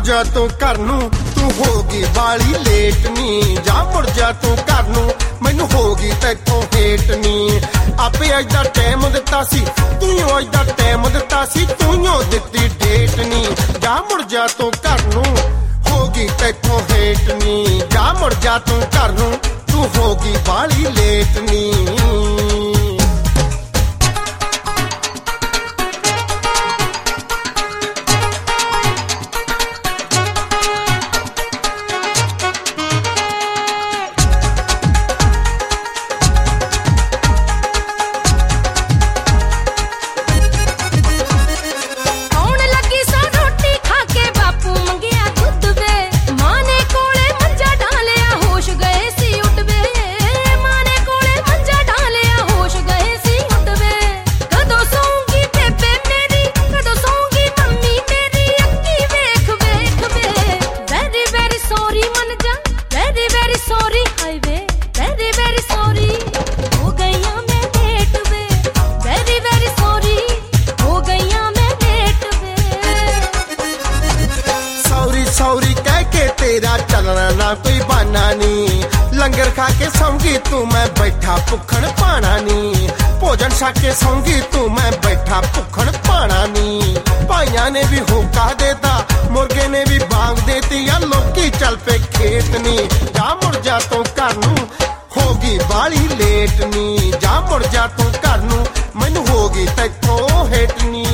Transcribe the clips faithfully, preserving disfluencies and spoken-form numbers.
ਜਾ ਤੂੰ ਘਰ ਨੂੰ, ਤੂੰ ਹੋ ਗਈ ਬਾਲੀ ਲੇਟ ਨੀ। ਜਾ ਮੁੜ ਜਾ ਤੂੰ ਘਰ ਨੂੰ, ਮੈਨੂੰ ਹੋ ਗਈ ਤੈਥੋਂ ਹੇਟ ਨੀ। ਆਪੇ ਅੱਜ ਦਾ ਟਾਈਮ ਦਿੱਤਾ ਸੀ, ਤੂੰ ਅੱਜ ਦਾ ਟਾਈਮ ਦਿੱਤਾ ਸੀ, ਤੂੰ ਦਿੱਤੀ ਡੇਟ ਨੀ। ਜਾ ਮੁੜ ਜਾ ਤੂੰ ਘਰ ਨੂੰ, ਹੋ ਗਈ ਤੈਥੋਂ ਹੇਟ ਨੀ। ਜਾ ਮੁੜ ਜਾ ਤੂੰ ਘਰ ਨੂੰ, ਤੂੰ ਹੋ ਗਈ ਬਾਲੀ ਲੇਟ ਨੀ। तेरा चलना ना कोई बहाना नी। लंगर खा के सौंगी तू मैं बैठा भुखण पाना नी। भोजन छक के सौंगी तू मैं बैठा भुखण पाना नी। भाइयां ने भी होका देता, मुर्गे ने भी बांग देती, या लोकी चल पे खेत नी। जा मुड़ जा तू घर नू, होगी बाली लेट नी। जा मुड़ जा तू घर नू, मैनू होगी तैथों हेट नी।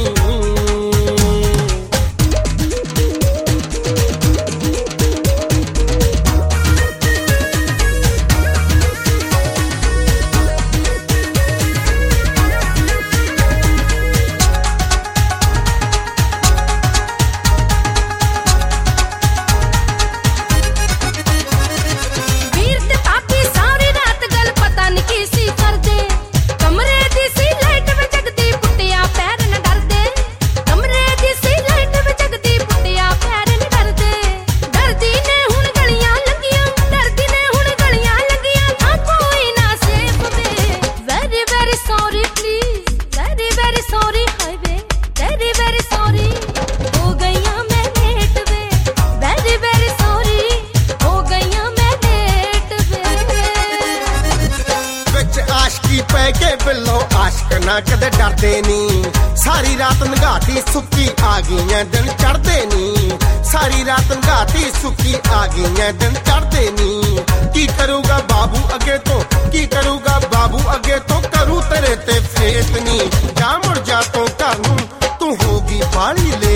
आशक ना कदे डरदे नी। सारी रात नगाती सुक्की आ गई दिन चढ़दे नी। सारी रात नगाती सुक्की आ गई दिन चढ़दे नी। की करूगा बाबू अगे तो, की करूगा बाबू अगे तो, करूँ तेरे ते फेत नी। जा मुड़ जा तू घर नू, तू होगी बाली ले